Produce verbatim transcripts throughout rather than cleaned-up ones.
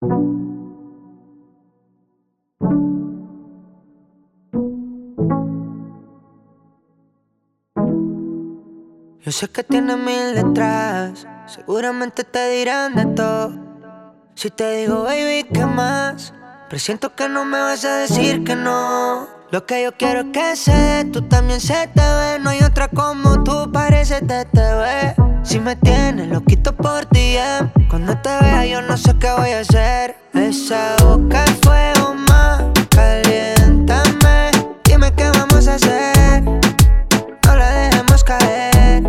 Yo sé que tienes mil detrás, seguramente te dirán de todo. Si te digo baby, ¿qué más? Presiento que no me vas a decir que no. Lo que yo quiero es que sé, tú también se te ve. No hay otra como tú, parece T T V. Si me tienes loquito por ti, eh. Cuando te vea yo no sé qué voy a hacer. Esa boca es fuego más, caliéntame. Dime qué vamos a hacer, no la dejemos caer.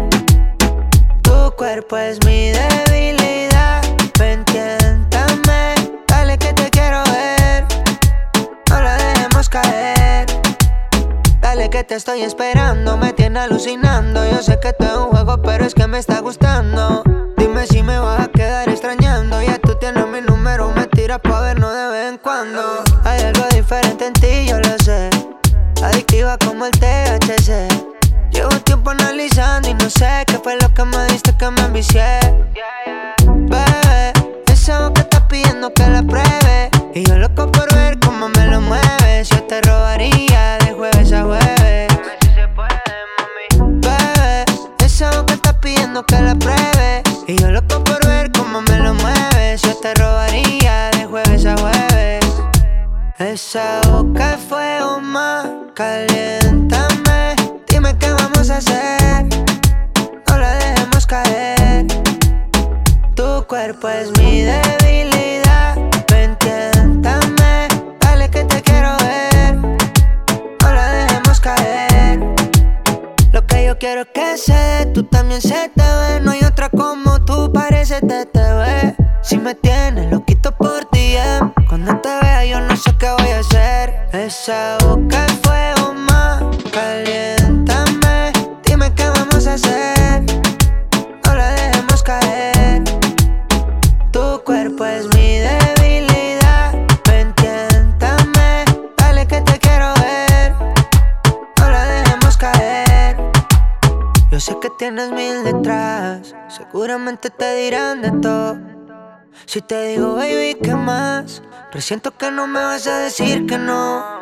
Tu cuerpo es mi debilidad, ven, tiéntame. Dale que te quiero ver, no la dejemos caer. Dale que te estoy esperando, me tiene alucinando. Yo sé que esto es un juego, pero es que me está gustando. Dime si me vas a quedar extrañando. Ya tú tienes mi número, me tiras pa' vernos de vez en cuando. Hay algo diferente en ti, yo lo sé, adictiva como el T H C. Llevo tiempo analizando y no sé qué fue lo que me diste que me envicié. Bebé, esa boca está pidiendo que la pruebe, y yo loco por ver cómo me lo mueves. Yo te robaría de jueves a jueves. Dime si se puede, mami. Bebé, esa boca está pidiendo que la pruebe, y yo loco por ver cómo me lo mueves. Yo te robaría de jueves a jueves. Esa boca es fuego más, caliéntame. Dime qué vamos a hacer, no la dejemos caer. Tu cuerpo es mi debilidad, ven, tiéntame. Dale que te quiero ver, no la dejemos caer. Lo que yo quiero es que sé, tú también se te ve. No hay otra como tú, parece T T V. Si me tienes loquito por ti, eh. Cuando te vea yo no sé qué voy a hacer. Esa boca es fuego más, caliéntame. Dime qué vamos a hacer, no la dejemos caer. Tu cuerpo es mi debilidad, ven, tiéntame. Dale que te quiero ver, no la dejemos caer. Yo sé que tienes mil detrás, seguramente te dirán de todo. Si te digo baby, ¿qué más? Presiento que no me vas a decir que no.